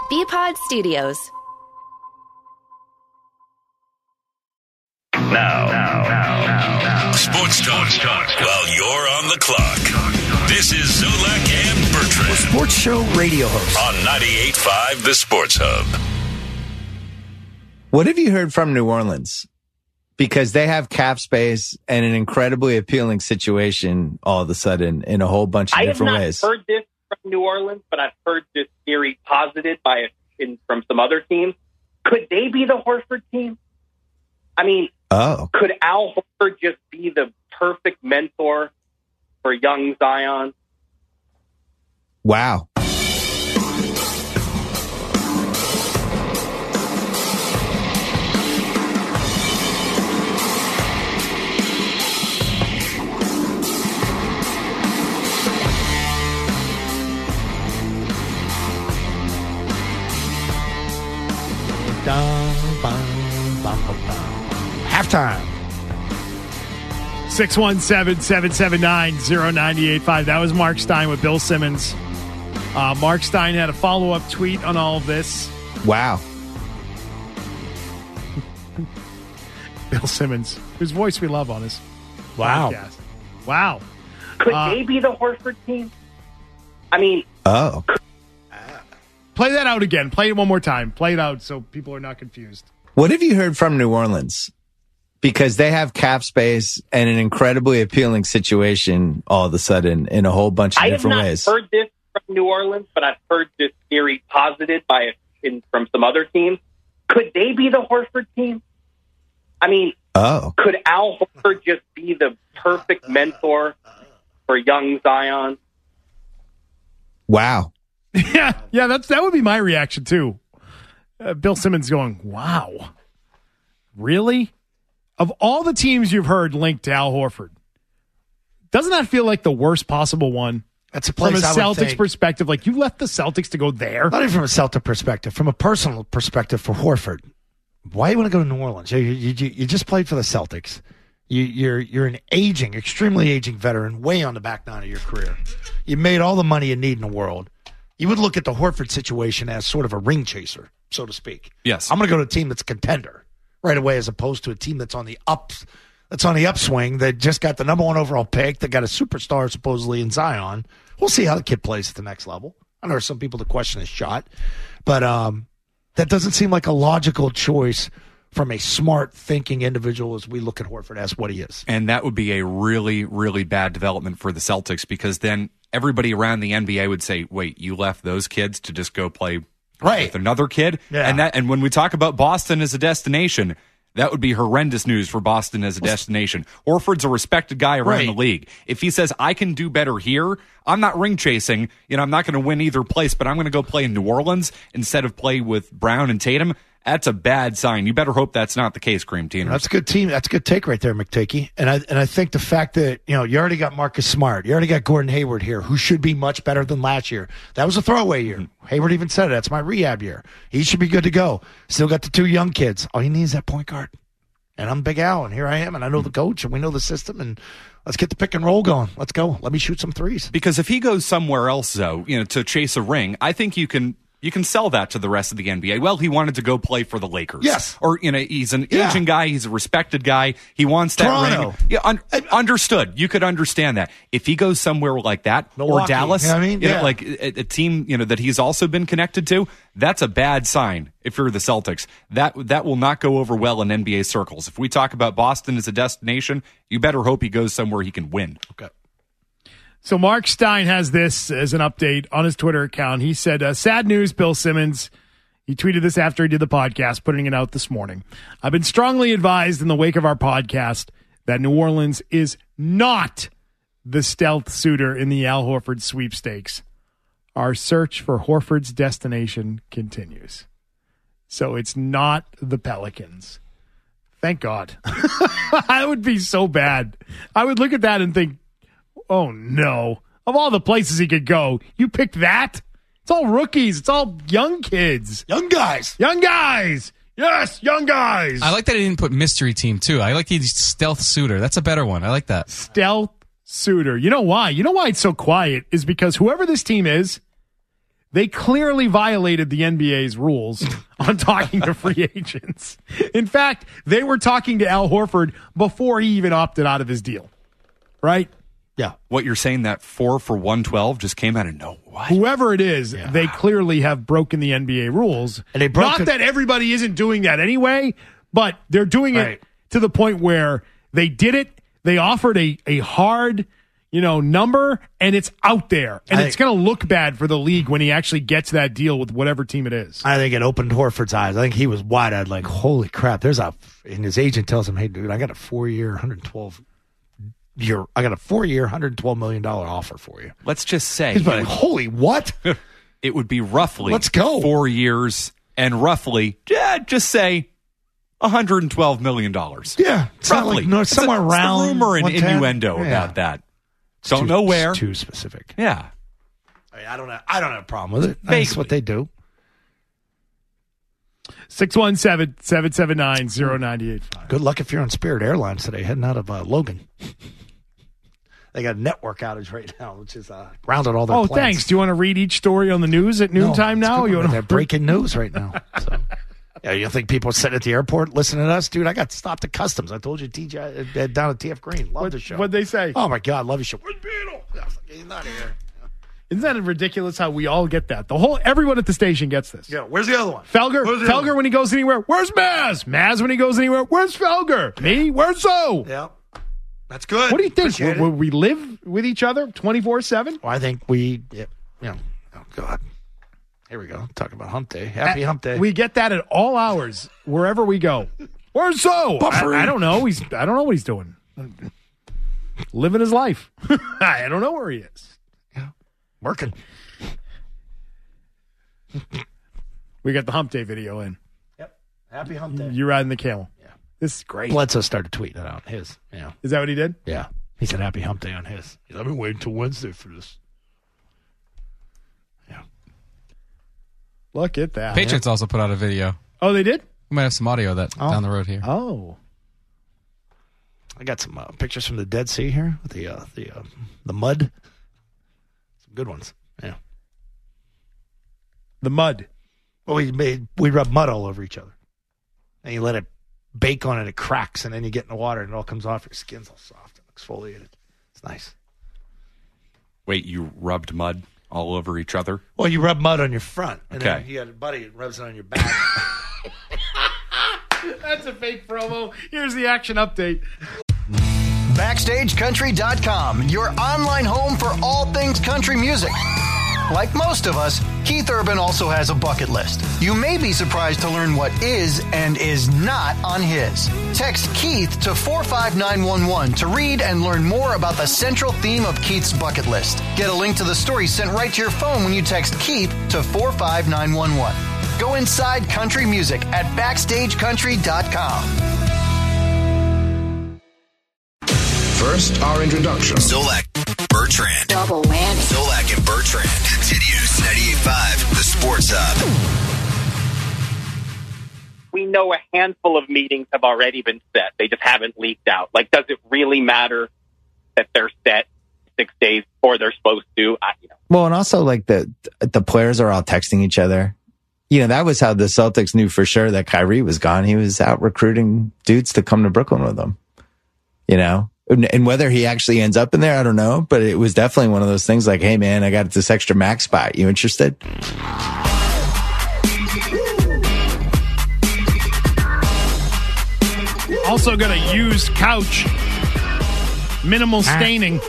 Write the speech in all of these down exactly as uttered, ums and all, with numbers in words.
B-Pod Studios. Now, now, now, now, now. Sports talk, talk while you're on the clock. This is Zolak and Bertrand. A sports show radio host. On ninety-eight point five The Sports Hub. What have you heard from New Orleans? Because they have cap space and an incredibly appealing situation all of a sudden in a whole bunch of I different have not ways. heard this from New Orleans, but I've heard this theory posited by in, from some other teams. Could they be the Horford team? I mean, oh. could Al Horford just be the perfect mentor for young Zion? Wow. Halftime. six one seven, seven seven nine, zero nine eight five. That was Mark Stein with Bill Simmons. Uh, Mark Stein had a follow-up tweet on all of this. Wow. Bill Simmons, whose voice we love on his Wow. podcast. Wow. Could Uh, they be the Horford team? I mean, Oh. Play that out again. Play it one more time. Play it out so people are not confused. What have you heard from New Orleans? Because they have cap space and an incredibly appealing situation all of a sudden in a whole bunch of I have different not ways. heard this from New Orleans, but I've heard this theory posited by in, from some other teams. Could they be the Horford team? I mean, Oh. could Al Horford just be the perfect mentor for young Zion? Wow. Yeah, yeah, that's that would be my reaction too. Uh, Bill Simmons going, wow. Really? Of all the teams you've heard linked to Al Horford, doesn't that feel like the worst possible one? That's a place From a I would Celtics think. perspective, like you left the Celtics to go there. Not even from a Celtic perspective, from a personal perspective for Horford. Why do you want to go to New Orleans? You, you, you, you just played for the Celtics. You, you're you're an aging, extremely aging veteran, way on the back nine of your career. You made all the money you need in the world. You would look at the Horford situation as sort of a ring chaser, so to speak. Yes. I'm going to go to a team that's a contender right away, as opposed to a team that's on the up, that's on the upswing, that just got the number one overall pick, that got a superstar supposedly in Zion. We'll see how the kid plays at the next level. I know there's some people that question his shot, but um, that doesn't seem like a logical choice from a smart thinking individual as we look at Horford as what he is. And that would be a really, really bad development for the Celtics, because then everybody around the N B A would say, wait, you left those kids to just go play Right. with another kid? Yeah. And that, and when we talk about Boston as a destination, that would be horrendous news for Boston as a destination. Horford's a respected guy around Right. the league. If he says, I can do better here, I'm not ring chasing. You know, I'm not going to win either place, but I'm going to go play in New Orleans instead of play with Brown and Tatum. That's a bad sign. You better hope that's not the case, Cream Teeners. That's a good team. That's a good take right there, McTakey. And I and I think the fact that, you know, you already got Marcus Smart, you already got Gordon Hayward here, who should be much better than last year. That was a throwaway year. Mm-hmm. Hayward even said it. That's my rehab year. He should be good to go. Still got the two young kids. All he needs is that point guard. And I'm Big Al, and here I am, and I know the coach, and we know the system, and let's get the pick and roll going. Let's go. Let me shoot some threes. Because if he goes somewhere else, though, you know, to chase a ring, I think you can you can sell that to the rest of the N B A. Well, he wanted to go play for the Lakers. Yes. Or, you know, he's an Yeah. aging guy. He's a respected guy. He wants that Toronto. ring. Yeah, un- understood. You could understand that. If he goes somewhere like that, Milwaukee, or Dallas, you know what I mean? you know, Yeah. like a, a team, you know, that he's also been connected to, that's a bad sign if you're the Celtics. That that will not go over well in N B A circles. If we talk about Boston as a destination, you better hope he goes somewhere he can win. Okay. So Mark Stein has this as an update on his Twitter account. He said, uh, sad news, Bill Simmons. He tweeted this after he did the podcast, putting it out this morning. I've been strongly advised in the wake of our podcast that New Orleans is not the stealth suitor in the Al Horford sweepstakes. Our search for Horford's destination continues. So it's not the Pelicans. Thank God. That would be so bad. I would look at that and think, oh, no. Of all the places he could go, you picked that? It's all rookies. It's all young kids. Young guys. Young guys. Yes, young guys. I like that he didn't put mystery team, too. I like the stealth suitor. That's a better one. I like that. Stealth suitor. You know why? You know why it's so quiet is because whoever this team is, they clearly violated the N B A's rules on talking to free agents. In fact, they were talking to Al Horford before he even opted out of his deal. Right? Yeah. What you're saying, that four for one twelve just came out of nowhere. What? Whoever it is, Yeah. they clearly have broken the N B A rules. And they broke Not it- that everybody isn't doing that anyway, but they're doing it Right. to the point where they did it. They offered a, a hard, you know, number, and it's out there. And I it's think- going to look bad for the league when he actually gets that deal with whatever team it is. I think it opened Horford's eyes. I think he was wide-eyed, like, holy crap, there's a, and his agent tells him, hey, dude, I got a four-year, one hundred twelve year, I got a four-year, one hundred twelve million dollars offer for you. Let's just say He's it like, would, holy what? it would be roughly Let's go. four years and roughly, yeah, just say one hundred twelve million dollars. Yeah. It's not Roughly. like, no, It's somewhere a, it's a around rumor and one ten. innuendo Yeah. about that. It's Don't too- know where. It's too specific. Yeah. I, mean, I don't have, I don't have a problem with it. That's Vaguely. what they do. six one seven, seven seven nine, zero nine eight five. Good luck if you're on Spirit Airlines today, heading out of uh, Logan. They got a network outage right now, which is uh, grounded all their Oh, planes. thanks. Do you want to read each story on the news at No, noontime it's now? good. You want They're breaking news right now. So. Yeah, you think people sitting at the airport listening to us? Dude, I got stopped at customs. I told you, T J, uh, down at T F Green. Love What, the show. what'd they say? Oh, my God, love your show. Where's Beetle? I was like, he's not here. Isn't that ridiculous how we all get that? The whole everyone at the station gets this. Yeah, where's the other one? Felger, Where's the other Felger one? when he goes anywhere, where's Maz? Maz when he goes anywhere, where's Felger? Me, where's Zoe? Yeah, that's good. What do you think? Appreciate Will, it. will we live with each other twenty-four seven? Well, I think we, yeah, you know, oh, God. Here we go. Talking about hump day. Happy hump day. We get that at all hours, wherever we go. Where's Zoe? Buffering. I, I don't know. He's I don't know what he's doing. Living his life. I don't know where he is. Yeah, working. We got the hump day video in. Yep. Happy hump day. You riding the camel. Yeah. This is great. Bledsoe started tweeting it out. His. Yeah. Is that what he did? Yeah. He said happy hump day on his. I've been waiting till Wednesday for this. Yeah. Look at that. Patriots also put out a video. Oh, they did? We might have some audio of that Oh. down the road here. Oh. I got some uh, pictures from the Dead Sea here with the uh, the uh, the mud. Some good ones. Yeah. The mud. Well, we made we rub mud all over each other, and you let it bake on it. It cracks, and then you get in the water, and it all comes off. Your skin's all soft and exfoliated. It's nice. Wait, you rubbed mud all over each other? Well, you rub mud on your front, and Okay. then you got a buddy that rubs it on your back. That's a fake promo. Here's the action update. Backstage Country dot com, your online home for all things country music. Like most of us, Keith Urban also has a bucket list. You may be surprised to learn what is and is not on his. Text Keith to four five nine one one to read and learn more about the central theme of Keith's bucket list. Get a link to the story sent right to your phone when you text Keith to four five nine one one. Go inside country music at Backstage Country dot com. First, our introduction. Zolak, Bertrand. Double whammy. Zolak and Bertrand. Continues ninety-eight point five, the Sports Hub. We know a handful of meetings have already been set. They just haven't leaked out. Like, does it really matter that they're set six days before they're supposed to? I, you know. Well, and also like the the players are all texting each other. You know, that was how the Celtics knew for sure that Kyrie was gone. He was out recruiting dudes to come to Brooklyn with him. You know, and whether he actually ends up in there, I don't know. But it was definitely one of those things like, hey, man, I got this extra max spot. You interested? Also got a used couch. Minimal staining.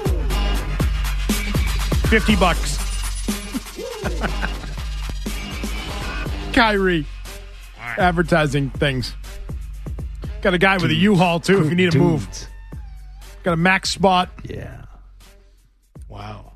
fifty bucks. Kyrie. Advertising things. Got a guy with a U-Haul, too, if you need to move. Got a max spot. Yeah. Wow.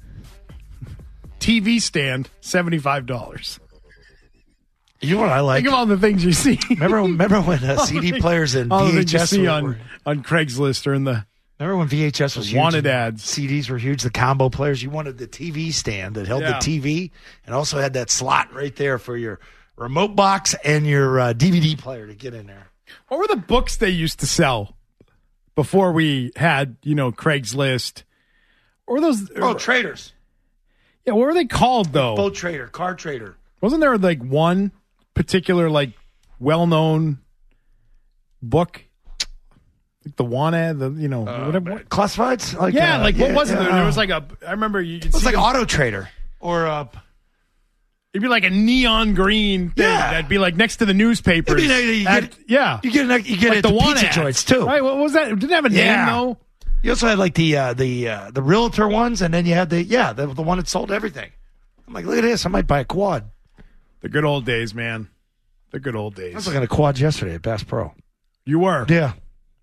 T V stand, seventy-five dollars. You know what I like? Think of all the things you see. Remember, remember when uh, C D players and all the V things you H S see were, on, were- on Craigslist or in the... Remember when V H S was huge Wanted and ads. C Ds were huge, the combo players? You wanted the T V stand that held Yeah. the T V and also had that slot right there for your remote box and your uh, D V D player to get in there. What were the books they used to sell before we had, you know, Craigslist? Or those... Oh, traders. Yeah, what were they called though? Boat trader, car trader. Wasn't there like one particular like well-known book? Like the Wanted, the you know Uh, whatever. Classifieds? Like, yeah, uh, like what yeah, was it? yeah. There was like a. I remember you. It was like Auto Trader or uh, it'd be like a neon green thing Yeah. that'd be like next to the newspapers. I mean, you At- get- yeah, you get an- you get like it the at the one pizza ads. joints, too. Right? What was that? It didn't have a Yeah. name though. You also had like the uh, the uh, the realtor ones, and then you had the yeah the the one that sold everything. I'm like, look at this, I might buy a quad. The good old days, man. The good old days. I was looking at a quad yesterday at Bass Pro. You were? Yeah.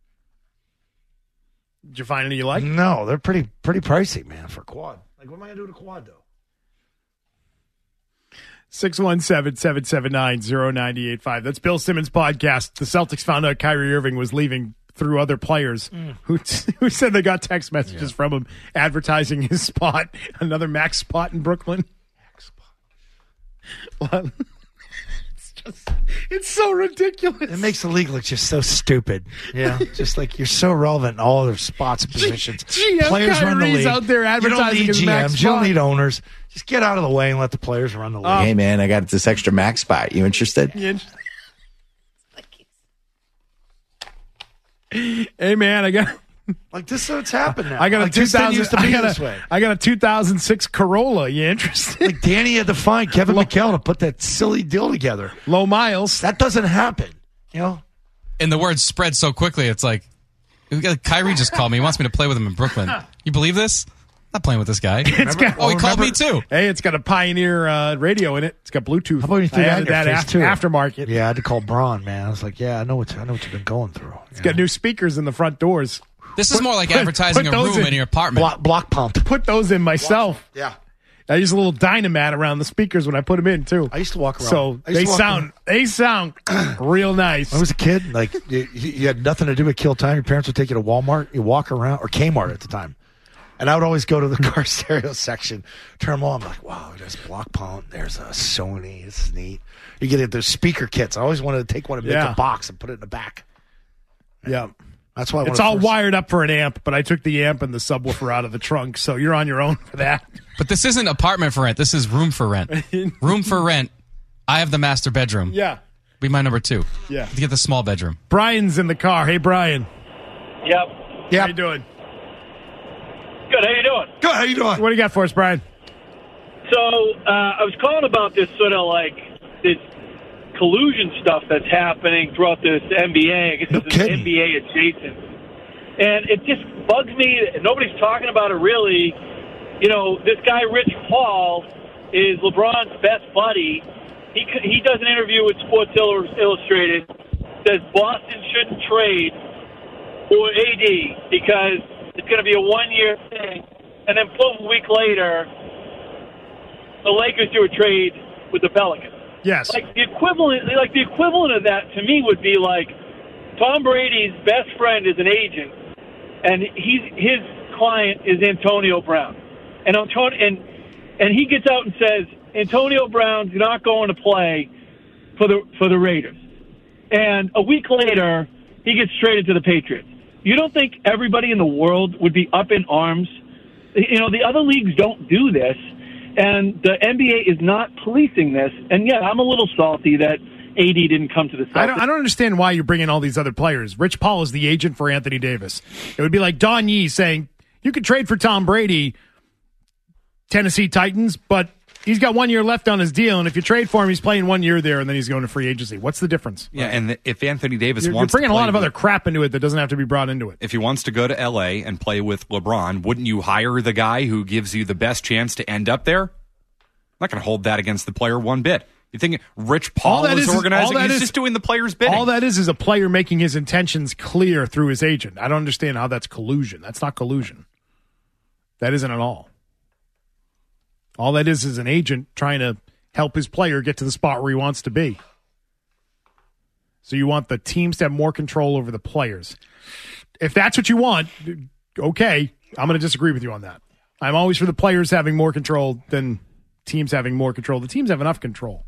Did you find any you like? No, they're pretty pretty pricey, man, for a quad. Like, what am I gonna do with a quad though? six one seven, seven seven nine, zero nine eight five. That's Bill Simmons' podcast. The Celtics found out Kyrie Irving was leaving through other players Mm. who who said they got text messages from him advertising his spot, another max spot in Brooklyn. Max spot. It's just, it's so ridiculous. It makes the league look just so stupid. Yeah, just like you're so relevant in all their spots, positions. G M Players run the Kyrie's league. out there You don't advertising need his G max Ms. You don't spot. need owners. Just get out of the way and let the players run the league. Uh, Hey, man, I got this extra max spot. You interested? Yeah. Hey man, I got Like this is what's happened now. I got a like, two this didn't thousand. used to I be got this a, way. I got a two thousand six Corolla. You interested? Like Danny had to find Kevin McHale to put that silly deal together. Low miles. That doesn't happen. You know. And the word spread so quickly, it's like, Kyrie just called me. He wants me to play with him in Brooklyn. You believe this? Not playing with this guy. It's got, oh, he called me too. Hey, it's got a Pioneer uh, radio in it. It's got Bluetooth. How about you threw I that in added your that face, af- too? aftermarket. Yeah, I had to call Braun, man. I was like, yeah, I know what I know what you've been going through. It's got new speakers in the front doors. This is more like advertising put a those room in. in your apartment. block, block pumped. Put those in myself. Yeah. I use a little Dynamat around the speakers when I put them in too. I used to walk around. So I used they to walk sound around. they sound real nice. When I was a kid, like you, you had nothing to do but kill time. Your parents would take you to Walmart. You walk around, or Kmart at the time. And I would always go to the car stereo section, turn them on. I'm like, wow, there's Block Pump. There's a Sony. This is neat. You get it. There's speaker kits. I always wanted to take one and make Yeah. a box and put it in the back. Yeah. That's why I It's wanted all first- wired up for an amp, but I took the amp and the subwoofer out of the trunk, so you're on your own for that. But this isn't apartment for rent. This is room for rent. Room for rent. I have the master bedroom. Yeah. Be my number two. Yeah. To get the small bedroom. Brian's in the car. Hey, Brian. Yep. Yeah. How you doing? Good. How you doing? Good. How you doing? What do you got for us, Brian? So uh, I was calling about this sort of like this collusion stuff that's happening throughout this N B A. I guess No this is kidding. N B A adjacent, and it just bugs me. Nobody's talking about it really. You know, this guy Rich Paul is LeBron's best buddy. He he does an interview with Sports Illustrated. Says Boston shouldn't trade for A D because it's going to be a one-year thing, and then boom, a week later, the Lakers do a trade with the Pelicans. Yes. Like the equivalent, like the equivalent of that to me would be like Tom Brady's best friend is an agent, and he's his client is Antonio Brown, and Antonio and and he gets out and says Antonio Brown's not going to play for the for the Raiders, and a week later he gets traded to the Patriots. You don't think everybody in the world would be up in arms? You know, the other leagues don't do this. And the N B A is not policing this. And, yeah, I'm a little salty that A D didn't come to the Celtics. I don't, I don't understand why you're bringing all these other players. Rich Paul is the agent for Anthony Davis. It would be like Don Yee saying, you could trade for Tom Brady, Tennessee Titans, but he's got one year left on his deal, and if you trade for him, he's playing one year there, and then he's going to free agency. What's the difference? Yeah, and if Anthony Davis You're, you're wants bringing to a play lot of with- other crap into it that doesn't have to be brought into it. if he wants to go to L A and play with LeBron, wouldn't you hire the guy who gives you the best chance to end up there? I'm not going to hold that against the player one bit. You think Rich Paul All that is is- organizing? all that He's is- just doing the player's bidding. All that is is a player making his intentions clear through his agent. I don't understand how that's collusion. That's not collusion. That isn't at all. All that is is an agent trying to help his player get to the spot where he wants to be. So you want the teams to have more control over the players. If that's what you want, okay, I'm going to disagree with you on that. I'm always for the players having more control than teams having more control. The teams have enough control.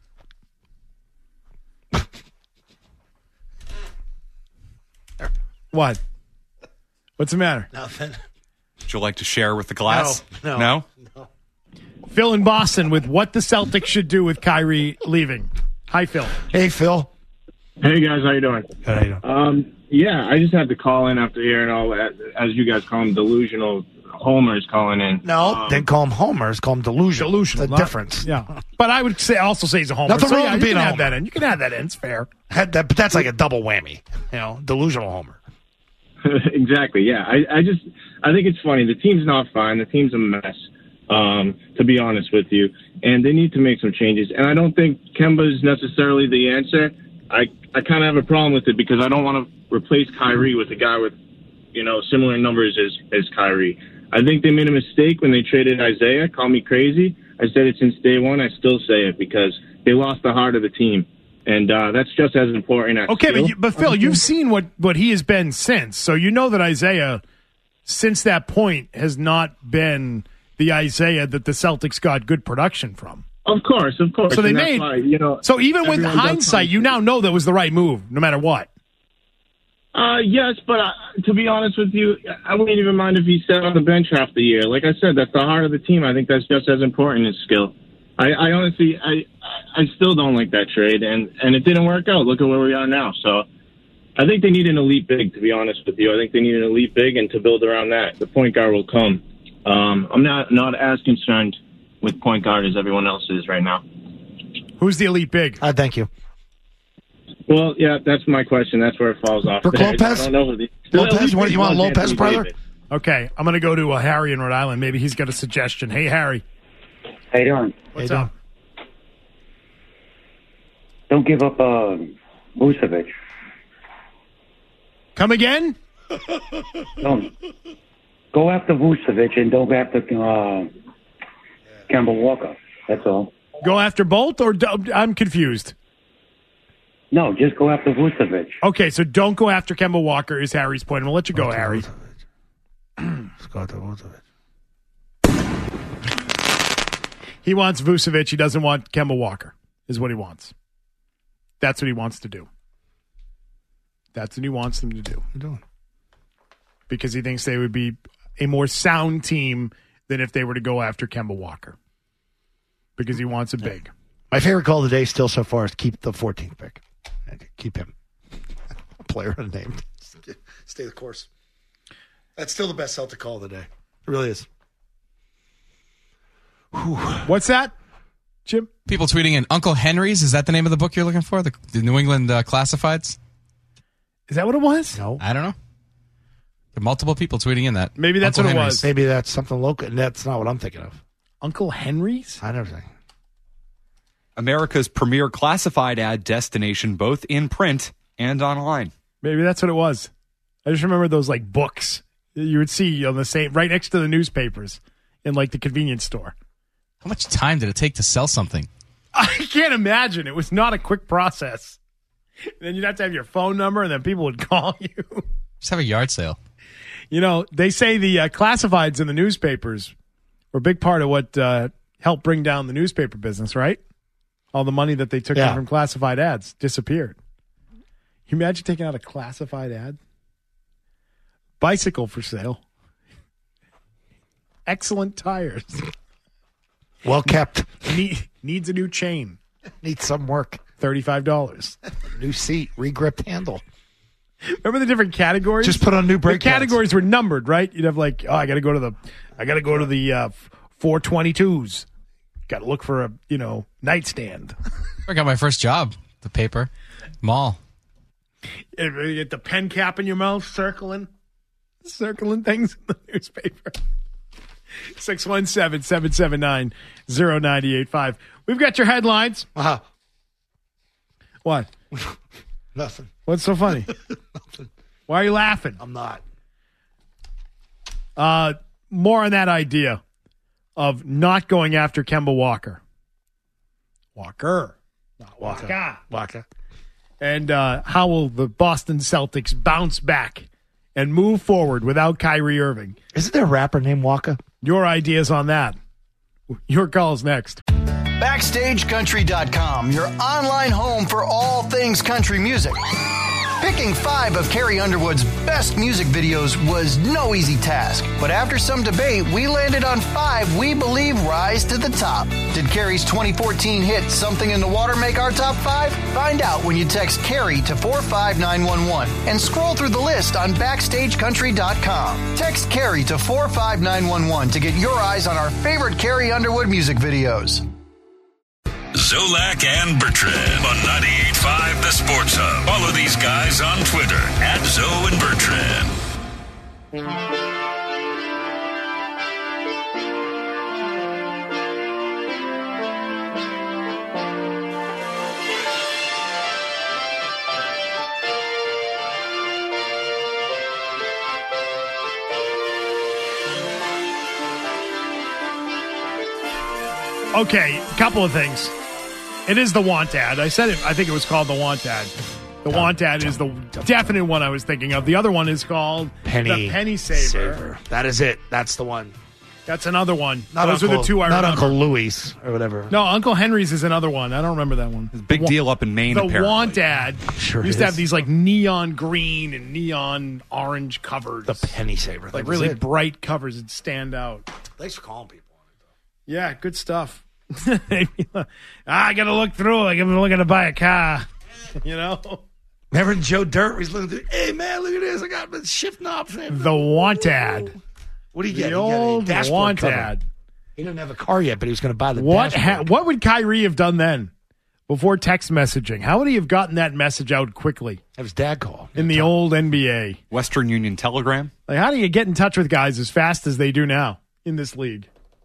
What? What's the matter? Nothing. Would you like to share with the class? No, no. Phil in Boston with what the Celtics should do with Kyrie leaving. Hi, Phil. Hey, Phil. Hey, guys. How you doing? Good, how you doing? Um, yeah, I just had to call in after hearing all that, as you guys call them, delusional homers calling in. No, um, then call him homers. Call him delusional. Delusional. The not- difference. Yeah. But I would say also say he's a homer. Nothing So, wrong yeah, with you being can a add homer. that in. You can add that in. It's fair. Had that, but that's like a double whammy. You know, delusional homer. exactly. Yeah. I, I just I think it's funny. The team's not fine. The team's a mess. Um, to be honest with you, and they need to make some changes. And I don't think Kemba is necessarily the answer. I I kind of have a problem with it because I don't want to replace Kyrie with a guy with, you know, similar numbers as as Kyrie. I think they made a mistake when they traded Isaiah. Call me crazy. I said it since day one. I still say it because they lost the heart of the team. And uh, that's just as important as Okay, skill. but, you, but Phil, you've seen what, what he has been since. So you know that Isaiah, since that point, has not been the Isaiah that the Celtics got good production from. Of course, of course. So they And that's made. why, you know, so even with everyone does hindsight, you now know that was the right move, no matter what. Uh, yes, but uh, to be honest with you, I wouldn't even mind if he sat on the bench half the year. Like I said, that's the heart of the team. I think that's just as important as skill. I, I honestly, I, I still don't like that trade, and, and it didn't work out. Look at where we are now. So I think they need an elite big, to be honest with you. I think they need an elite big, and to build around that, the point guard will come. Um, I'm not, not as concerned with point guard as everyone else is right now. Who's the elite big? Uh, thank you. Well, yeah, that's my question. That's where it falls off. Brooke there. Lopez? I don't know who the, Lopez? What, you want was Lopez, Anthony brother? Davis. Okay, I'm going to go to uh, Harry in Rhode Island. Maybe he's got a suggestion. Hey, Harry. How you doing? What's How you up? Don't give up uh, Vucevic. Come again? Don't. Go after Vucevic and don't go after uh, Kemba Walker. That's all. Go after Bolt, or do- I'm confused. No, just go after Vucevic. Okay, so don't go after Kemba Walker is Harry's point. We'll let you go, Harry. He wants Vucevic. He doesn't want Kemba Walker, is what he wants. That's what he wants to do. That's what he wants them to do. doing? Because he thinks they would be a more sound team than if they were to go after Kemba Walker. Because he wants a big. My favorite call of the day still so far is keep the fourteenth pick. Keep him. Player unnamed. Stay the course. That's still the best Celtic call of the day. It really is. Whew. What's that, Jim? People tweeting in Uncle Henry's. Is that the name of the book you're looking for? The, the New England uh, Classifieds? Is that what it was? No. I don't know. There are multiple people tweeting in that. Maybe that's Uncle what it Henry's. was. Maybe that's something local. And that's not what I'm thinking of. Uncle Henry's? I never think. America's premier classified ad destination, both in print and online. Maybe that's what it was. I just remember those like books you would see on the same right next to the newspapers in like the convenience store. How much time did it take to sell something? I can't imagine. It was not a quick process. And then you'd have to have your phone number, and then people would call you. Just have a yard sale. You know, they say the uh, classifieds in the newspapers were a big part of what uh, helped bring down the newspaper business, right? All the money that they took Yeah. in from classified ads disappeared. Can you imagine taking out a classified ad? Bicycle for sale. Excellent tires. Well kept. Need, needs a new chain. Needs some work. thirty-five dollars. New seat. Re-gripped handle. Remember the different categories? Just put on new brake The categories pads. were numbered, right? You'd have like, oh, I got to go to the, I got to go to the uh, four twenty-twos. Got to look for a, you know, nightstand. I got my first job, the paper, mall. You get the pen cap in your mouth, circling, circling things in the newspaper. six one seven, seven seven nine, zero nine eight five. We've got your headlines. Uh-huh. What? Nothing. What's so funny? Nothing. Why are you laughing? I'm not. Uh, more on that idea of not going after Kemba Walker. Walker. Not Walker. Waka. And uh, how will the Boston Celtics bounce back and move forward without Kyrie Irving? Isn't there a rapper named Waka? Your ideas on that. Your call's next. Backstage Country dot com, your online home for all things country music. Picking five of Carrie Underwood's best music videos was no easy task, but after some debate, we landed on five we believe rise to the top. Did Carrie's twenty fourteen hit Something in the Water make our top five? Find out when you text Carrie to four five nine one one and scroll through the list on backstage country dot com. Text Carrie to four five nine one one to get your eyes on our favorite Carrie Underwood music videos. Zolak and Bertrand on ninety-eight point five The Sports Hub. Follow these guys on Twitter at Zo and Bertrand. Okay, a couple of things. It is the Want Ad. I said it. I think it was called the Want Ad. The Want Ad is the definite one I was thinking of. The other one is called Penny the Penny Saver. Saver. That is it. That's the one. That's another one. Not Those Uncle, are the two I not remember. Uncle Louis or whatever. No, Uncle Henry's is another one. I don't remember that one. Big deal up in Maine, The apparently. Want Ad Sure used to is. have these like neon green and neon orange covers. The Penny Saver. That like was really it. bright covers that stand out. Thanks for calling people. Yeah, good stuff. I got to look through. Like I'm looking to buy a car. You know? Remember Joe Dirt was looking through, hey, man, look at this. I got the shift knobs. The Want Ad. What do you The get? You old get a dashboard Want cover. Ad. He didn't have a car yet, but he was going to buy the What dashboard. ha- what would Kyrie have done then before text messaging? How would he have gotten that message out quickly Have his dad call. in the old N B A? Western Union Telegram. Like, how do you get in touch with guys as fast as they do now in this league?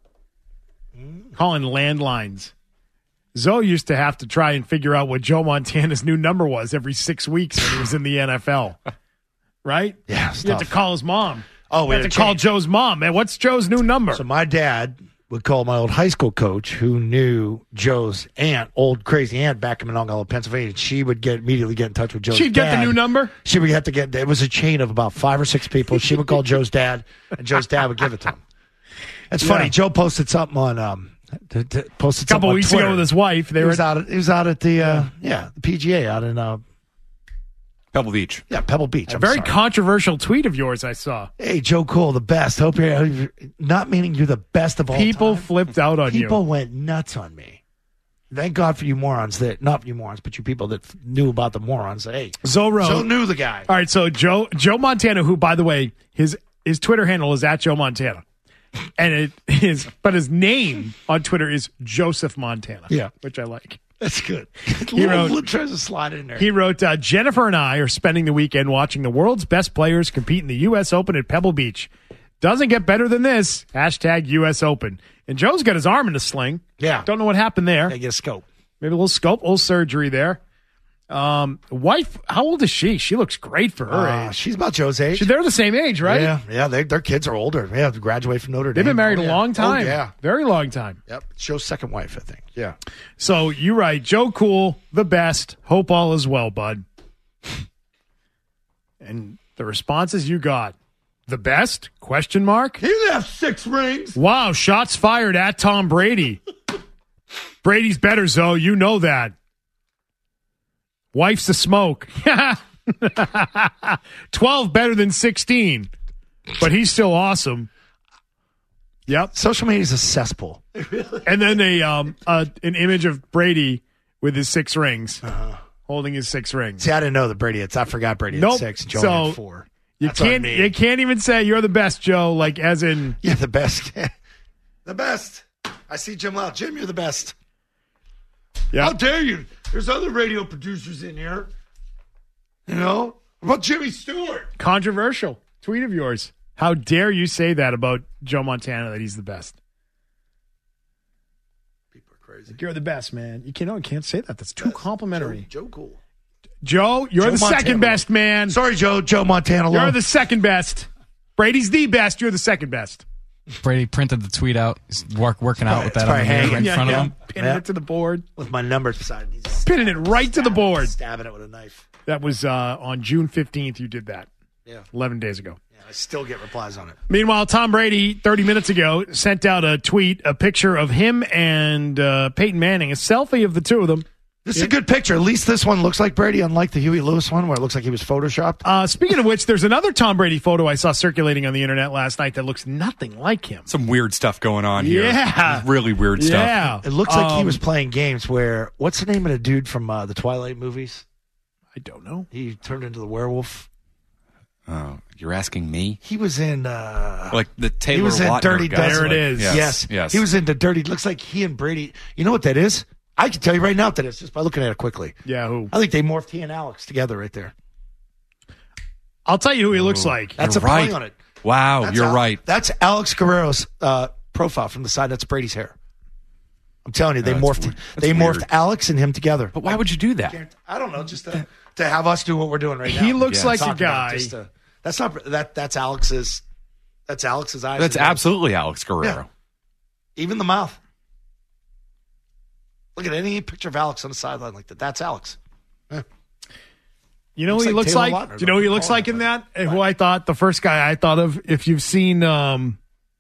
Calling landlines. Zoe used to have to try and figure out what Joe Montana's new number was every six weeks when he was in the N F L. Right? Yeah, You had to call his mom. Oh, you we had had to to call change. Joe's mom. Man, what's Joe's new number? So my dad would call my old high school coach who knew Joe's aunt, old crazy aunt back in Monongahela, Pennsylvania. She would get immediately get in touch with Joe's She'd get dad. the new number? She would have to get, it was a chain of about five or six people. She would call Joe's dad, and Joe's dad would give it to him. It's funny. Yeah. Joe posted something on, um, t- t- posted A couple something on weeks Twitter. ago with his wife. They he were was out. At, he was out at the uh, yeah the P G A out in uh, Pebble Beach. yeah Pebble Beach. a I'm very sorry. controversial tweet of yours I saw. Hey, Joe Cool, the best. Hope you're not meaning you're the best of all People time. flipped out on People you. went nuts on me. Thank God for you morons that, not you morons, but you people that knew about the morons. Hey, Zorro. Joe knew the guy. All right, so Joe Joe Montana, who by the way, his his Twitter handle is at Joe Montana, and it is, but his name on Twitter is Joseph Montana. Yeah. which I like. That's good. He wrote- Little tries to slide in there. He wrote, uh, Jennifer and I are spending the weekend watching the world's best players compete in the U S Open at Pebble Beach. Doesn't get better than this. Hashtag U S Open. And Joe's got his arm in a sling. Yeah. Don't know what happened there. They get a scope. Maybe a little scope, a little surgery there. Um, wife, how old is she? She looks great for her Uh, age. she's about Joe's age. She, they're the same age, right? Yeah, yeah. They, their kids are older. Yeah, they graduate from Notre Dame. They've been married Oh, a yeah. long time. Oh, yeah. Very long time. Yep. Joe's second wife, I think. Yeah. So you write, Joe Cool, the best. Hope all is well, bud. And the responses you got, the best? Question mark. He didn't have six rings. Wow, shots fired at Tom Brady. Brady's better, Zoe. You know that. Wife's a smoke. twelve better than sixteen, but he's still awesome. Yep. Social media is a cesspool. And then a um uh, an image of Brady with his six rings, uh-huh. holding his six rings. See, I didn't know that Brady had. I forgot Brady Nope. had six. Joe So, had four. You That's on can't me. you can't even say you're the best, Joe. Like as in Yeah, the best. The best. I see Jim Lau. Jim, you're the best. yeah. How dare you? There's other radio producers in here. You know? What about Jimmy Stewart? Controversial tweet of yours. How dare you say that about Joe Montana, that he's the best? People are crazy. You're the best, man. You can't, no, you can't say that. That's too complimentary. Joe, Joe Cool. Joe, you're Joe the Montana. second best, man. Sorry, Joe. Joe Montana. You're Low. the second best. Brady's the best. You're the second best. Brady printed the tweet out. He's work, working out with It's that on the probably mirror hanging. right in Yeah, front yeah. of him. Pinning Yeah. it to the board. With my numbers beside him. He's Pinning it right to the board. stabbing it with a knife. That was uh, on June fifteenth. You did that. Yeah. eleven days ago. Yeah, I still get replies on it. Meanwhile, Tom Brady, thirty minutes ago, sent out a tweet, a picture of him and uh, Peyton Manning, a selfie of the two of them This is a good picture. At least this one looks like Brady, unlike the Huey Lewis one where it looks like he was photoshopped. Uh, speaking of which, there's another Tom Brady photo I saw circulating on the internet last night that looks nothing like him. Some weird stuff going on here. Yeah. Really weird stuff. Yeah. It looks like Um, he was playing games where, what's the name of the dude from uh, the Twilight movies? I don't know. He turned into the werewolf. Oh, you're asking me? He was in... Uh, Like the Taylor He was in Lautner Dirty guy. Dozen. There it is. Yes. Yes. Yes. He was into Dirty... Looks like he and Brady... You know what that is? I can tell you right now what that is just by looking at it quickly. Yeah, who? I think they morphed he and Alex together right there. I'll tell you who he looks like. That's You're a right. play on it. Wow, That's you're Al- right. That's Alex Guerrero's uh, profile from the side. That's Brady's hair. I'm telling you, they That's morphed. weird. They That's morphed weird. Alex and him together. But why would you do that? I don't know, just to, to have us do what we're doing right now. He looks Yeah. like a Talk about it, guy. just to- that's not that. That's Alex's. That's Alex's eyes. That's and nose. absolutely Alex Guerrero. Yeah. Even the mouth. Look at any picture of Alex on the sideline like that. That's Alex. Yeah. You know Looks who he like looks Taylor like? Lautner, Do you know who he don't looks call like him in that. that? And who I thought, the first guy I thought of, if you've seen um,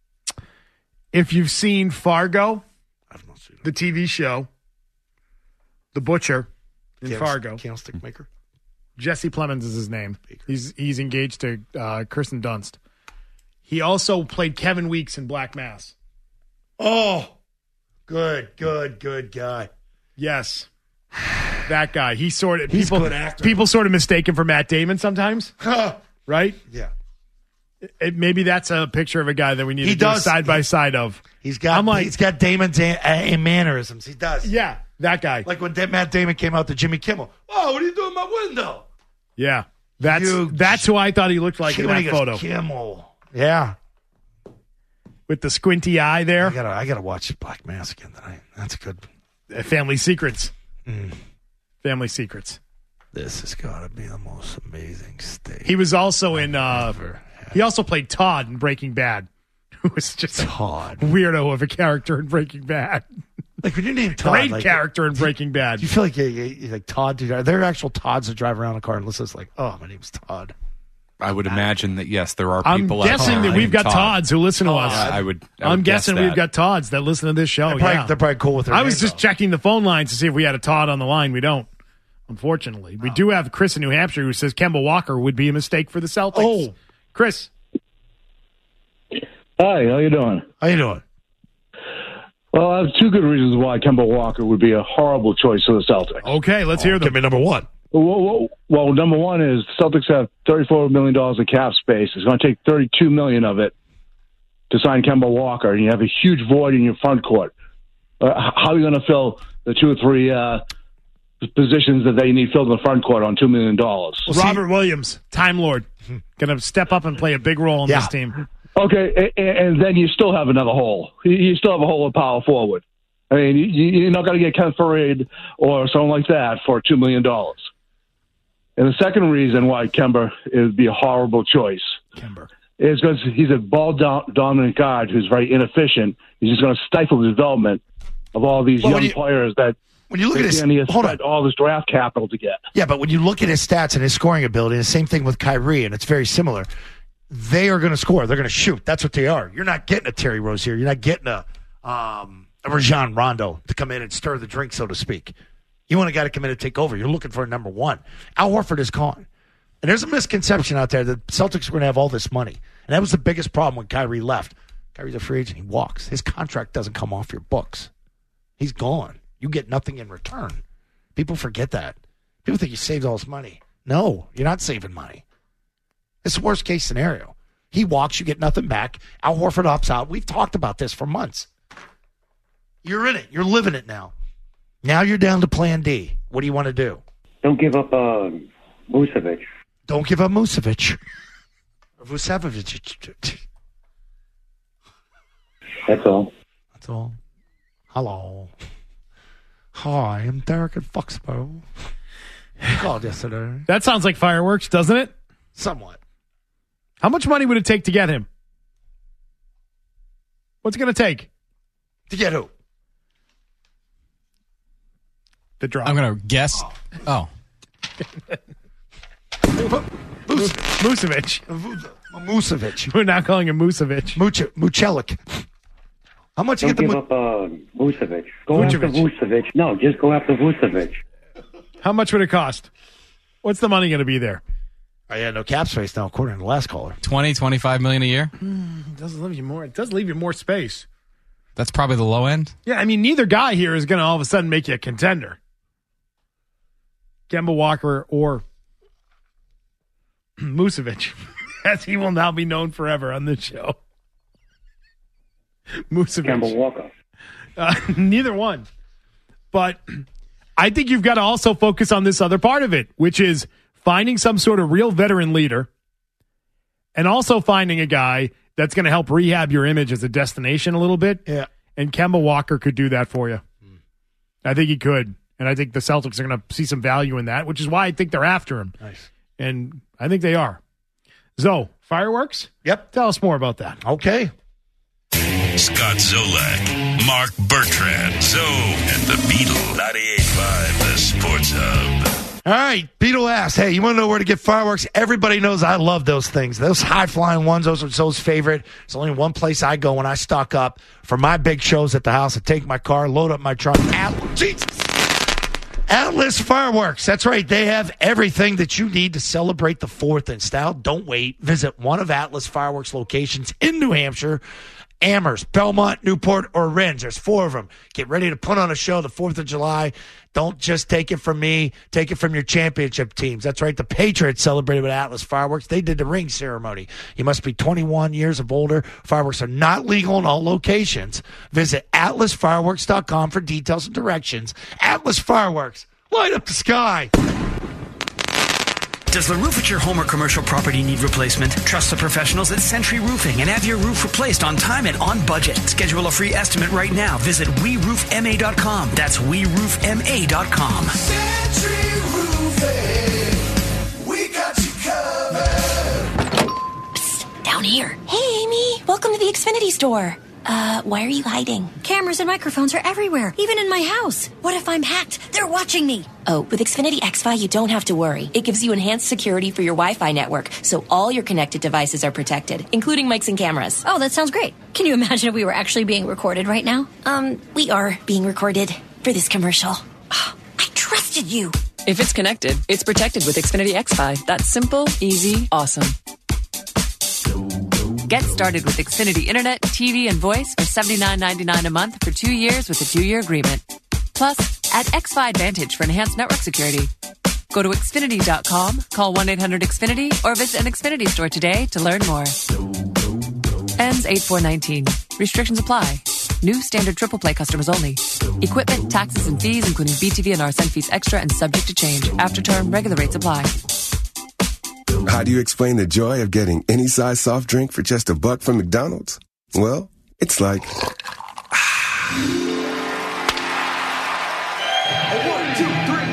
if you've seen Fargo, I've not seen it. the T V show, The Butcher in Candlestick- Fargo. Candlestick maker. Jesse Plemons is his name. He's he's engaged to uh, Kirsten Dunst. He also played Kevin Weeks in Black Mass. Oh, good, good, good guy. Yes. That guy. He sort of He's a people good actor. people sort of mistake him for Matt Damon sometimes, right? Yeah. It, maybe that's a picture of a guy that we need He to do does. side by side of. He's got. I'm like- he's got Damon's a, a, mannerisms. He does. Yeah, that guy. Like when Da- Matt Damon came out to Jimmy Kimmel. Oh, what are you doing in my window? Yeah, that's You- that's who I thought he looked like in When he that goes, photo Kimmel. Yeah. with the squinty eye there. I gotta. I gotta watch Black Mass again tonight. That's good. Uh, Family Secrets. Mm. Family Secrets. This has got to be the most amazing steak. He was also in. Uh, ever had. he also played Todd in Breaking Bad, who was just Todd. a weirdo of a character in Breaking Bad. Like when you name Todd, Great like, character in Breaking Bad. Do you feel like you, you, you like Todd? Dude, are there actual Todds that drive around a car and listen? Like, oh, my name's Todd. I would imagine that, yes, there are I'm people out guessing there that we've named got Todd. Todds who listen to us. Yeah, I would. I would I'm guess guessing that. we've got Todds that listen to this show. They're probably, yeah. they're probably cool with their I was name, just though. checking the phone lines to see if we had a Todd on the line. We don't, unfortunately. We do have Chris in New Hampshire who says Kemba Walker would be a mistake for the Celtics. Oh. Chris. Hi, how you doing? How you doing? Well, I have two good reasons why Kemba Walker would be a horrible choice for the Celtics. Okay, let's hear them. Give me number one. Well, well, well, number one is the Celtics have thirty-four million dollars in cap space. It's going to take thirty-two million dollars of it to sign Kemba Walker, and you have a huge void in your front court. Uh, how are you going to fill the two or three uh, positions that they need filled in the front court on two million dollars? Robert Williams, Time Lord, going to step up and play a big role in Yeah. this team. Okay, and, and then you still have another hole. You- You still have a hole at power forward. I mean, you, you're not going to get Ken Farid or someone like that for two million dollars. And the second reason why Kemba would be a horrible choice Kemba. is because he's a ball-dominant guard who's very inefficient. He's just going to stifle the development of all these Well, when young you- players that When you look at his, and he has hold on. spent all this draft capital to get. Yeah, but when you look at his stats and his scoring ability, the same thing with Kyrie, and it's very similar. They are going to score. They're going to shoot. That's what they are. You're not getting a Terry Rozier. You're not getting a, um, a Rajon Rondo to come in and stir the drink, so to speak. You want a guy to come in and take over. You're looking for a number one. Al Horford is gone. And there's a misconception out there that Celtics are going to have all this money. And that was the biggest problem when Kyrie left. Kyrie's a free agent. He walks. His contract doesn't come off your books. He's gone. You get nothing in return. People forget that. People think you saved all this money. No, you're not saving money. It's the worst case scenario. He walks, you get nothing back. Al Horford opts out. We've talked about this for months. You're in it. You're living it now. Now you're down to plan D. What do you want to do? Don't give up uh, Vucevic. Don't give up Vucevic. Or Vucevic. That's all. That's all. Hello. Hi, I'm Derek at Foxborough. I called yesterday. That sounds like fireworks, doesn't it? Somewhat. How much money would it take to get him? What's it going to take? To get who? The drop. I'm going to guess. Oh. Vucevic. Vucevic. We're not calling him Vucevic. Much- Mucelik. How much you Don't get the give Mu- up uh, Vucevic. Go after Vucevic. Vucevic. No, just go after Vucevic. How much would it cost? What's the money going to be there? Oh, yeah, no cap space now, according to the last caller. twenty, twenty-five million a year? Mm, it does leave you more. It does leave you more space. That's probably the low end. Yeah, I mean, neither guy here is going to all of a sudden make you a contender. Kemba Walker or Vucevic, as he will now be known forever on this show. Vucevic. Kemba Walker. Uh, neither one. But I think you've got to also focus on this other part of it, which is finding some sort of real veteran leader and also finding a guy that's going to help rehab your image as a destination a little bit. Yeah. And Kemba Walker could do that for you. Mm. I think he could. And I think the Celtics are going to see some value in that, which is why I think they're after him. Nice. And I think they are. Zoe, fireworks? Yep. Tell us more about that. Okay. Scott Zolak, Mark Bertrand, Zoe, and the Beetle. ninety-eight point five, the Sports Hub. All right, Beetle asked, hey, you want to know where to get fireworks? Everybody knows I love those things. Those high-flying ones, those are Zoe's favorite. It's only one place I go when I stock up for my big shows at the house. I take my car, load up my trunk. At- Jesus. Atlas Fireworks. That's right. They have everything that you need to celebrate the fourth in style. Don't wait. Visit one of Atlas Fireworks locations in New Hampshire. Amherst, Belmont, Newport, or Ringe. There's four of them. Get ready to put on a show the fourth of July. Don't just take it from me. Take it from your championship teams. That's right. The Patriots celebrated with Atlas Fireworks. They did the ring ceremony. You must be twenty-one years of older. Fireworks are not legal in all locations. Visit atlas fireworks dot com for details and directions. Atlas Fireworks. Light up the sky. Does the roof at your home or commercial property need replacement? Trust the professionals at Century Roofing and have your roof replaced on time and on budget. Schedule a free estimate right now. Visit we roof m a dot com. That's we roof m a dot com. Century Roofing, we got you covered. Psst, down here. Hey, Amy. Welcome to the Xfinity store. Uh, why are you hiding? Cameras and microphones are everywhere, even in my house. What if I'm hacked? They're watching me. Oh, with Xfinity X F I, you don't have to worry. It gives you enhanced security for your Wi-Fi network, so all your connected devices are protected, including mics and cameras. Oh, that sounds great. Can you imagine if we were actually being recorded right now? Um, we are being recorded for this commercial. I trusted you. If it's connected, it's protected with Xfinity X F I. That's simple, easy, awesome. Get started with Xfinity Internet, T V, and voice for seventy-nine ninety-nine a month for two years with a two-year agreement. Plus, add X F I Advantage for enhanced network security. Go to Xfinity dot com, call one eight hundred X Finity, or visit an Xfinity store today to learn more. Ends eight four nineteen. Restrictions apply. New standard triple play customers only. Equipment, taxes, and fees, including B T V and R S N fees extra and subject to change. After term, regular rates apply. How do you explain the joy of getting any size soft drink for just a buck from McDonald's? Well, it's like... One, two, three.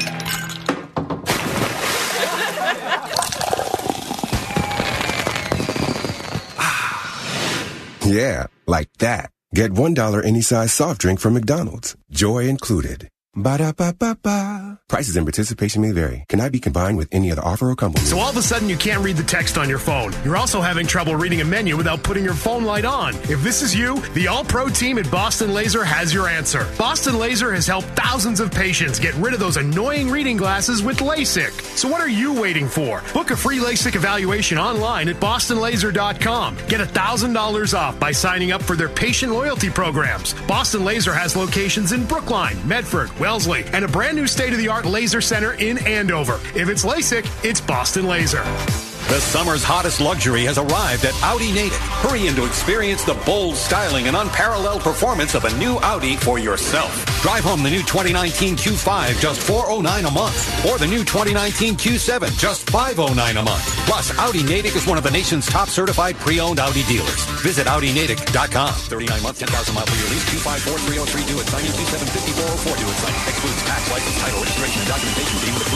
Yeah, like that. Get one dollar any size soft drink from McDonald's. Joy included. Ba-da-ba-ba-ba. Prices and participation may vary. Cannot be combined with any other offer or combo. So all of a sudden you can't read the text on your phone. You're also having trouble reading a menu without putting your phone light on. If this is you, the All-Pro team at Boston Laser has your answer. Boston Laser has helped thousands of patients get rid of those annoying reading glasses with LASIK. So what are you waiting for? Book a free LASIK evaluation online at boston laser dot com. Get one thousand dollars off by signing up for their patient loyalty programs. Boston Laser has locations in Brookline, Medford, Wellesley, and a brand new state-of-the-art laser center in Andover. If it's LASIK, it's Boston Laser. The summer's hottest luxury has arrived at Audi Natick. Hurry in to experience the bold styling and unparalleled performance of a new Audi for yourself. Drive home the new twenty nineteen Q five, just four hundred nine dollars a month. Or the new twenty nineteen Q seven, just five hundred nine dollars a month. Plus, Audi Natick is one of the nation's top certified pre-owned Audi dealers. Visit Audi Natick dot com. thirty-nine months, ten thousand mile for your lease. Q five four three oh three, do it. Signing Q seven fifty-four oh four, do it. Signing excludes tax, license, title, registration, and documentation fee with approved credit.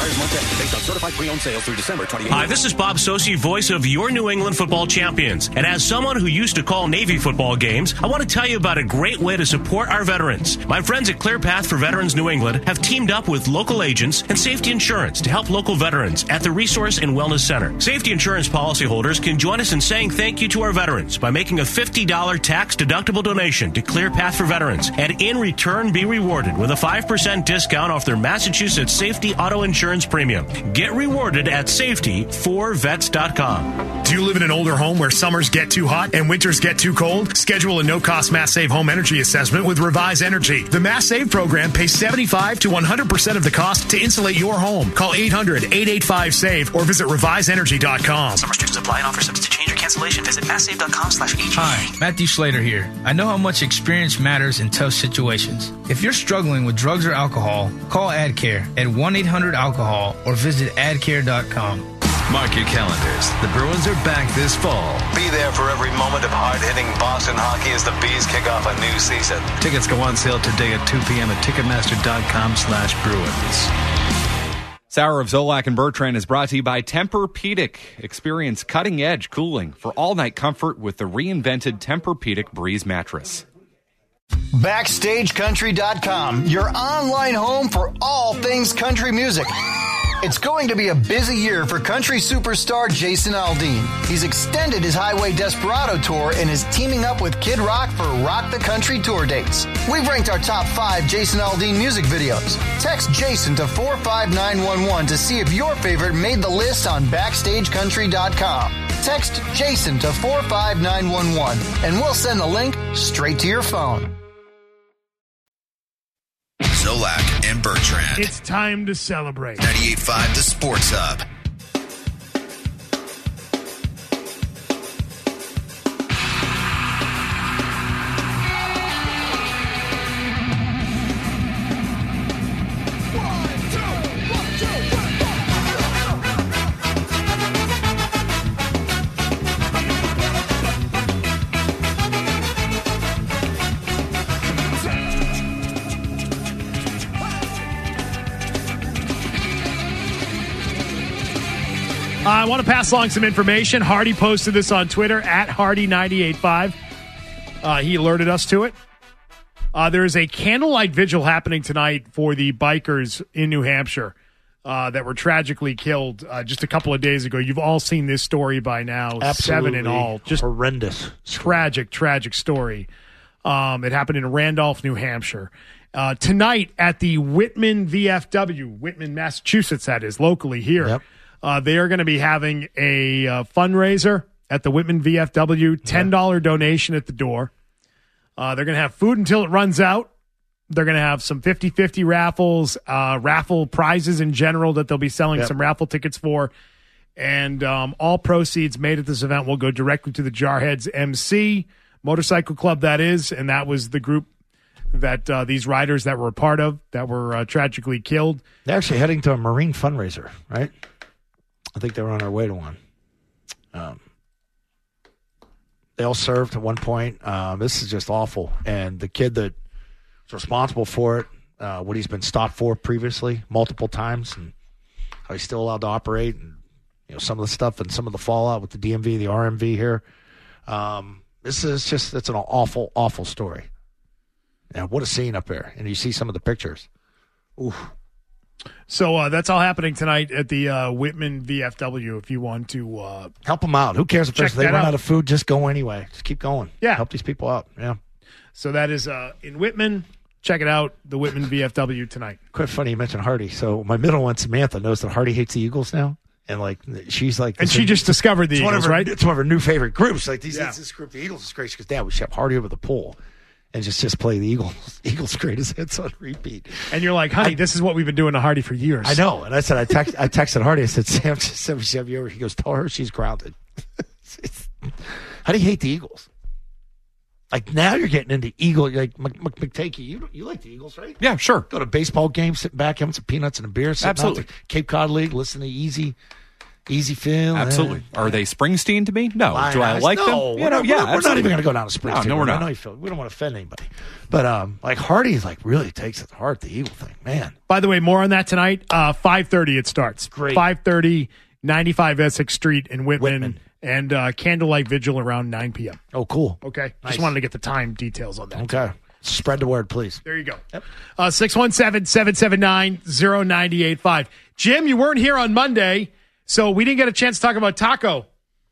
Requires Montana. Based on certified pre-owned sales through December twenty-eighth. Hi, this is Bob Sosi, voice of your New England football champions. And as someone who used to call Navy football games, I want to tell you about a great way to support our veterans. My friends at Clear Path for Veterans New England have teamed up with local agents and Safety Insurance to help local veterans at the Resource and Wellness Center. Safety Insurance policyholders can join us in saying thank you to our veterans by making a fifty dollars tax-deductible donation to Clear Path for Veterans, and in return be rewarded with a five percent discount off their Massachusetts Safety Auto Insurance premium. Get rewarded at safety for vets dot com. Do you live in an older home where summers get too hot and winters get too cold? Schedule a no-cost Mass Save home energy assessment with Revise Energy. The Mass Save program pays seventy-five to one hundred percent of the cost to insulate your home. Call eight hundred, eight eight five, SAVE or visit revise energy dot com. Some restrictions apply and offer subject to change or cancellation. Visit mass save dot com slash H E. Hi, Matthew Slater here. I know how much experience matters in tough situations. If you're struggling with drugs or alcohol, call AdCare at one eight hundred alcohol or visit ad care dot com. Mark your calendars. The Bruins are back this fall. Be there for every moment of hard-hitting Boston hockey as the Bees kick off a new season. Tickets go on sale today at two p.m. at ticketmaster dot com slash Bruins. This hour of Zolak and Bertrand is brought to you by Tempur-Pedic. Experience cutting-edge cooling for all-night comfort with the reinvented Tempur-Pedic Breeze mattress. Backstage Country dot com, your online home for all things country music. It's going to be a busy year for country superstar Jason Aldean. He's extended his Highway Desperado tour and is teaming up with Kid Rock for Rock the Country tour dates. We've ranked our top five Jason Aldean music videos. Text Jason to four five nine one one to see if your favorite made the list on Backstage Country dot com. Text Jason to four five nine one one and we'll send the link straight to your phone. Zolak and Bertrand. It's time to celebrate. ninety-eight point five The Sports Hub. I want to pass along some information. Hardy posted this on Twitter, at Hardy nine eight five. Uh, he alerted us to it. Uh, there is a candlelight vigil happening tonight for the bikers in New Hampshire uh, that were tragically killed uh, just a couple of days ago. You've all seen this story by now. Absolutely Seven in all. Just horrendous. Tragic, tragic story. Um, it happened in Randolph, New Hampshire. Uh, tonight at the Whitman V F W, Whitman, Massachusetts, that is, locally here. Yep. Uh, they are going to be having a uh, fundraiser at the Whitman V F W, ten dollars yeah. donation at the door. Uh, they're going to have food until it runs out. They're going to have some fifty-fifty raffles, uh, raffle prizes in general that they'll be selling yep. some raffle tickets for. And um, all proceeds made at this event will go directly to the Jarheads M C Motorcycle Club, that is. And that was the group that uh, these riders that were a part of that were uh, tragically killed. They're actually heading to a Marine fundraiser, right? I think they were on their way to one. Um, they all served at one point. Um, this is just awful. And the kid that was responsible for it, uh, what he's been stopped for previously, multiple times, and how he's still allowed to operate, and you know some of the stuff and some of the fallout with the D M V, the R M V here. Um, this is just, it's an awful, awful story. And what a scene up there. And you see some of the pictures. Oof. So uh, that's all happening tonight at the uh, Whitman V F W. If you want to uh, help them out, who cares if they run out. out of food? Just go anyway. Just keep going. Yeah, help these people out. Yeah. So that is uh, in Whitman. Check it out, the Whitman V F W tonight. Quite funny you mentioned Hardy. So my middle one, Samantha, knows that Hardy hates the Eagles now, and like she's like, and she just discovered the Eagles, her, right? It's one of her new favorite groups. Like these, yeah. this group, the Eagles is great. She goes, Dad, we should have Hardy over the pool. And just, just play the Eagles, Eagles' greatest hits on repeat. And you're like, honey, I, this is what we've been doing to Hardy for years. I know. And I said, I, text, I texted Hardy. I said, Sam, Sam, Sam, you over? He goes, tell her she's grounded. How do you hate the Eagles? Like now you're getting into Eagle. You're like McTakey, you you like the Eagles, right? Yeah, sure. Go to a baseball game, sitting back, having some peanuts and a beer, sitting absolutely. Out the Cape Cod League, listen to Easy. Easy feel. Absolutely. eh. Are they Springsteen to me? No. Line Do I eyes? like no, them? We're, You know, not, yeah, we're, we're not absolutely. even going to go down to Springsteen. No, no, we're I not. know you feel, we don't want to offend anybody. But um, like Hardy, like really takes it to heart, the Eagle thing. Man. By the way, more on that tonight. Uh, five thirty it starts. Great. five thirty, ninety-five Essex Street in Whitman. Whitman. And uh, candlelight vigil around nine p.m. Oh, cool. Okay. Nice. Just wanted to get the time details on that. Okay. Spread the word, please. There you go. Yep. Uh, six one seven, seven seven nine, zero nine eight five. Jim, you weren't here on Monday, so we didn't get a chance to talk about Taco.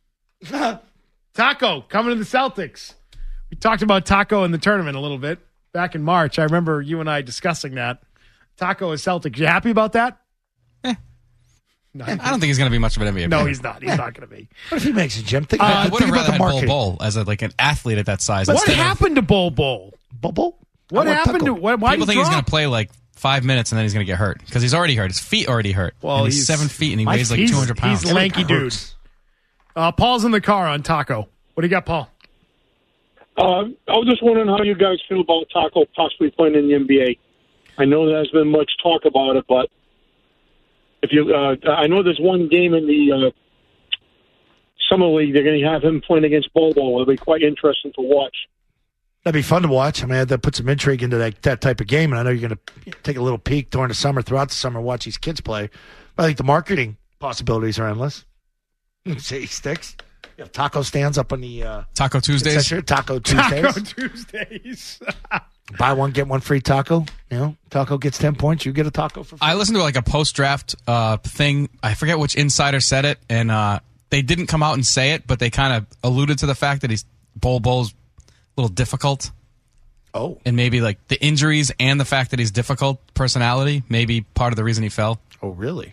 Taco coming to the Celtics. We talked about Taco in the tournament a little bit back in March. I remember you and I discussing that. Taco is Celtics. You happy about that? Eh. No, I don't think he's going to be much of an N B A player. No, he's not. He's not going to be. What if he makes it, Jim? Think Uh, about, I would think have about rather the had Bol marketing. Bol as a, like an athlete at that size. What instead of- happened to Bol Bol? Bol Bol? What I want happened Taco. to why, why People did think he he's going drop? to play like five minutes and then he's going to get hurt because he's already hurt. His feet already hurt. Well, and he's, he's- seven feet and he My- weighs like he's- two hundred pounds. He's a lanky dude. Hurts. Uh, Paul's in the car on Taco. What do you got, Paul? Uh, I was just wondering how you guys feel about Taco possibly playing in the N B A. I know there's been much talk about it, but if you, uh, I know there's one game in the uh, summer league they're going to have him playing against Bol Bol. It'll be quite interesting to watch. That'd be fun to watch. I mean, that puts some intrigue into that, that type of game, and I know you're going to take a little peek during the summer, throughout the summer, watch these kids play. But I think the marketing possibilities are endless. See, sticks. You have taco stands up on the uh, Taco Tuesdays. concession- Taco Tuesdays. Taco Tuesdays. Buy one, get one free taco. You know, taco gets ten points. You get a taco for free. I listened to like a post draft uh, thing. I forget which insider said it, and uh, they didn't come out and say it, but they kind of alluded to the fact that he's Bol Bol's a little difficult. Oh, and maybe like the injuries and the fact that he's difficult personality, maybe part of the reason he fell. Oh, really?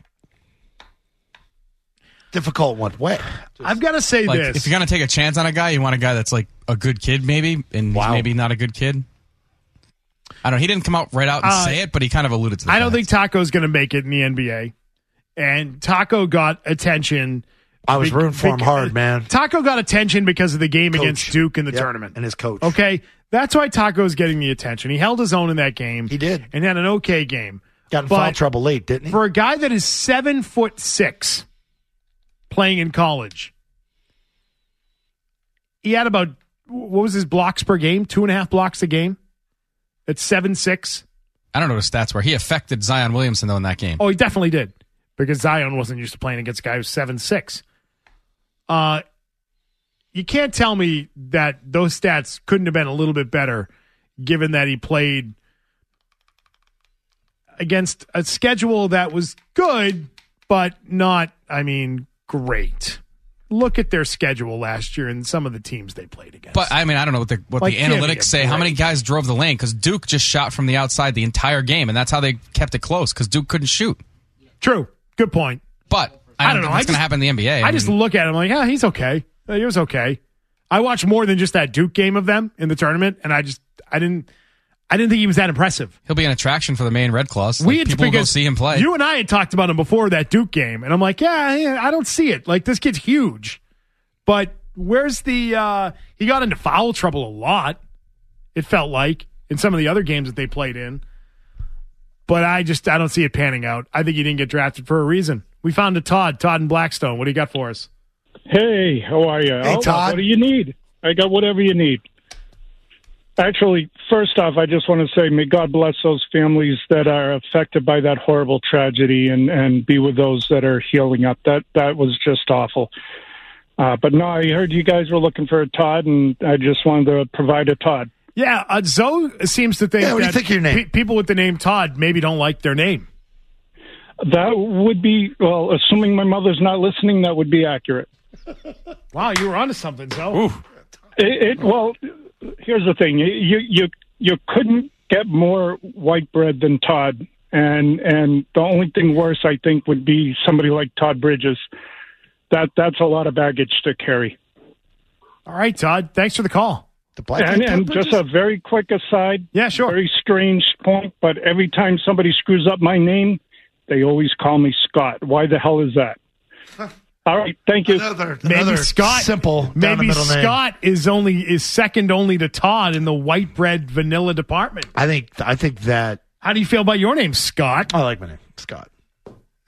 Difficult in what way? I've got to say Like, this. if you're gonna take a chance on a guy, you want a guy that's like a good kid, maybe, and Wow. he's maybe not a good kid. I don't know. He didn't come out right out and Uh, say it, but he kind of alluded to the I don't fact. think Taco's going to make it in the N B A. And Taco got attention. I was be- rooting for him beca- hard, man. Taco got attention because of the game Coach. against Duke in the Yep, tournament. and his coach. Okay? That's why Taco's getting the attention. He held his own in that game. He did. And had an okay game. Got in But foul trouble late, didn't he? For a guy that is seven foot six playing in college, he had about, what was his blocks per game? Two and a half blocks a game? At seven six? I don't know what his stats were. He affected Zion Williamson though in that game. Oh, he definitely did. Because Zion wasn't used to playing against a guy who's seven six. Uh, you can't tell me that those stats couldn't have been a little bit better given that he played against a schedule that was good, but not, I mean, great. Look at their schedule last year and some of the teams they played against. But I mean, I don't know what the what Like, the give me a analytics say. How many break. guys drove the lane? Because Duke just shot from the outside the entire game, and that's how they kept it close. Because Duke couldn't shoot. True. Good point. But I I don't, don't know. think I that's going just- to happen in the N B A. I just mean, look at him like, yeah, he's okay. Uh, He was okay. I watched more than just that Duke game of them in the tournament, and I just I didn't I didn't think he was that impressive. he'll be an attraction for the main Red Claws. We Like, had, people will go because see him play. You and I had talked about him before that Duke game, and I'm like, yeah, yeah, I don't see it. Like, this kid's huge, but where's the? Uh, he got into foul trouble a lot. It felt like in some of the other games that they played in, but I just I don't see it panning out. I think he didn't get drafted for a reason. We found a Todd, Todd in Blackstone. What do you got for us? Hey, how are you? Hey, Oh, Todd. What do you need? I got whatever you need. Actually, first off, I just want to say, may God bless those families that are affected by that horrible tragedy, and, and be with those that are healing up. That that was just awful. Uh, but no, I heard you guys were looking for a Todd, and I just wanted to provide a Todd. Yeah, uh, Zoe seems to think Yeah, what do you that think of your name? pe- people with the name Todd maybe don't like their name. That would be, well, assuming my mother's not listening, that would be accurate. Wow, you were onto something, Zoe. It, it well, here's the thing: you you you couldn't get more white bread than Todd, and and the only thing worse, I think, would be somebody like Todd Bridges. That that's a lot of baggage to carry. All right, Todd. Thanks for the call. The black And, guy, and Todd just Bridges? a very quick aside. Yeah, sure. Very strange point, but every time somebody screws up my name, they always call me Scott. Why the hell is that? All right, thank you. Another, Maybe another Scott. simple down the Maybe middle name. Scott is only is second only to Todd in the white bread vanilla department. I think I think that How do you feel about your name, Scott? I like my name, Scott.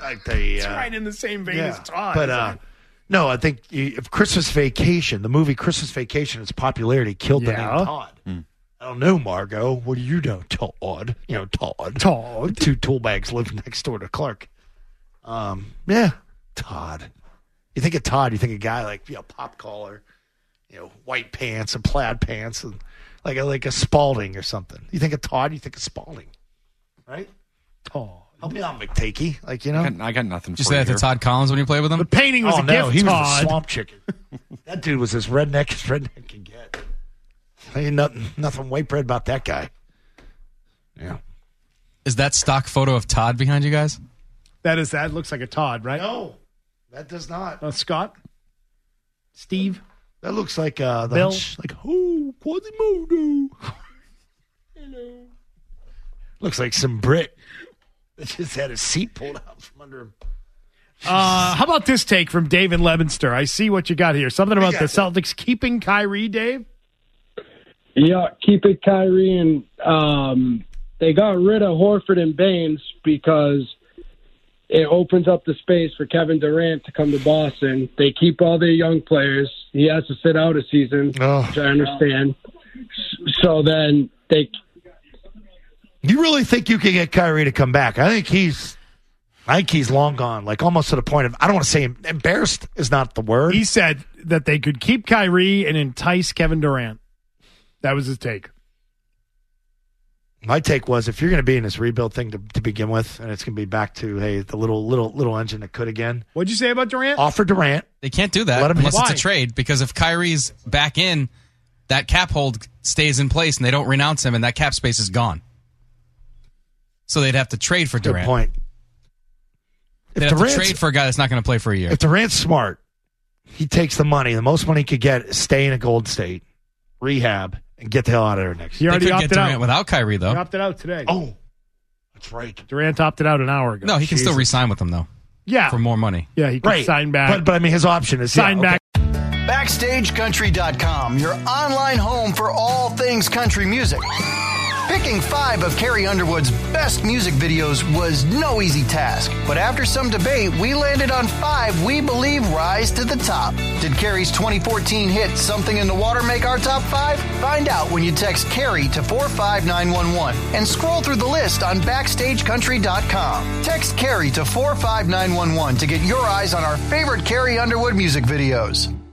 like the, It's uh, right in the same vein yeah. as Todd. But isn't uh, it? no, I think you, if Christmas Vacation, the movie Christmas Vacation, its popularity killed the Yeah. name Todd. I don't know, Margot. What do you know, Todd? You know, Todd. Todd. Two tool bags live next door to Clark. Um, yeah, Todd. You think of Todd, you think of a guy like, you know, pop collar, you know, white pants and plaid pants, and like a, like a Spalding or something. You think of Todd, you think of Spalding, right? Todd. Help me out, McTakey. Like, you know, I got, I got nothing Did you for say you that to here. Todd Collins when you played with him? The painting was oh a no, gift, he was Todd. the swamp chicken. That dude was as redneck as redneck can get. Ain't nothing, nothing white bread about that guy. Yeah. Is that stock photo of Todd behind you guys? That is that. Looks like a Todd, right? No, that does not. Uh, Scott? Steve? That looks like uh, the Bill? hunch- like oh, Quasimodo. Hello. Looks like some Brit that just had his seat pulled out from under him. Uh, how about this take from Dave in Leominster? I see what you got here. Something about got the this. Celtics keeping Kyrie, Dave? Yeah, keep it Kyrie, and um, they got rid of Horford and Baines because it opens up the space for Kevin Durant to come to Boston. They keep all their young players. He has to sit out a season, Oh. which I understand. So then they You really think you can get Kyrie to come back? I think he's, I think he's long gone. Like almost to the point of I don't want to say embarrassed is not the word. He said that they could keep Kyrie and entice Kevin Durant. That was his take. My take was if you're going to be in this rebuild thing to, to begin with, and it's going to be back to hey the little little little engine that could again. What'd you say about Durant? Offer Durant. They can't do that Let him unless hit- it's a Why? trade, because if Kyrie's back in, that cap hold stays in place and they don't renounce him, and that cap space is gone. So they'd have to trade for Good Durant. point. They'd If have to Durant's- trade for a guy that's not going to play for a year. If Durant's smart, he takes the money. The most money he could get is stay in a Golden State, rehab, and get the hell out of there next He year. already they could opted get Durant out. without Kyrie, though. He opted out today. Oh, that's right. Durant opted out an hour ago. No, he can still Jesus. re-sign with them, though, Yeah. for more money. Yeah, he can Right. sign back. But, but I mean, his option is sign yeah, okay. back. Backstage Country dot com, your online home for all things country music. Picking five of Carrie Underwood's best music videos was no easy task, but after some debate, we landed on five we believe rise to the top. Did Carrie's twenty fourteen hit Something in the Water make our top five? Find out when you text Carrie to four five nine one one and scroll through the list on Backstage Country dot com. Text Carrie to four five nine one one to get your eyes on our favorite Carrie Underwood music videos.